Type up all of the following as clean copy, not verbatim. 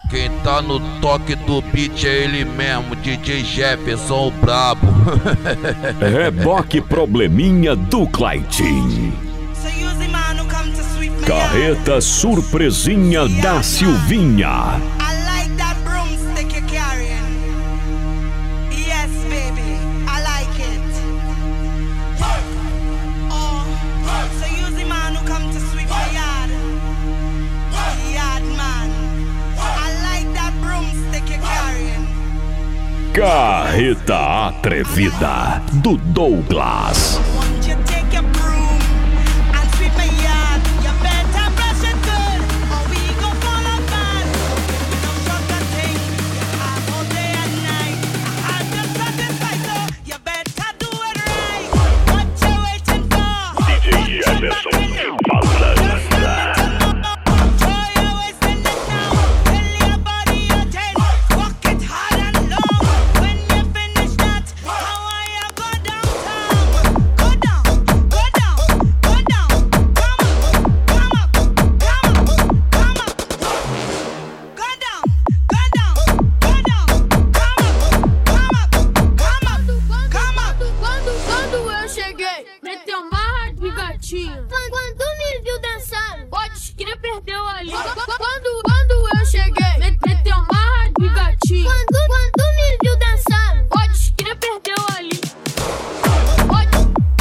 Quem tá no toque do beat é ele mesmo, DJ Jefferson o brabo. Reboque probleminha do Claitinho. Carreta surpresinha da Silvinha. Carreta atrevida do Douglas. DJ Jefferson Malandra. Quando me viu dançando, pode crer, perdeu ali. Quando eu cheguei, meteu marra de gatinho. Quando me viu dançando, pode crer, perdeu ali. Pode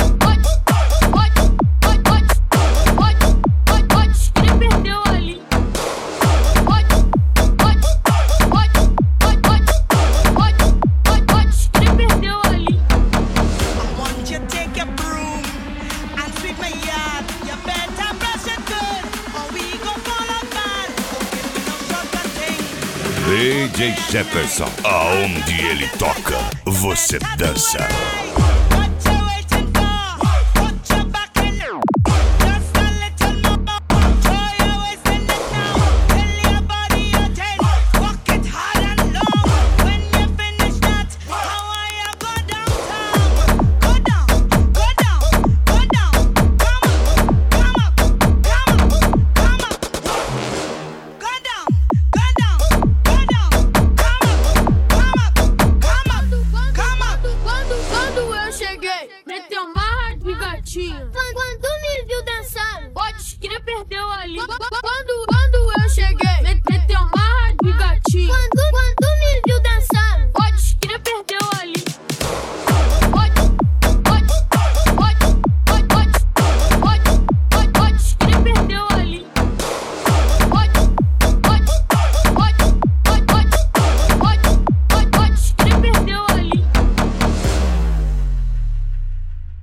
crer, perdeu ali. Pode crer, perdeu ali. I want you to take your broom and sweep my yard. You better brush it good, or we gon' fall apart. If we don't shut the thing. DJ Jefferson, aonde ele toca, você dança.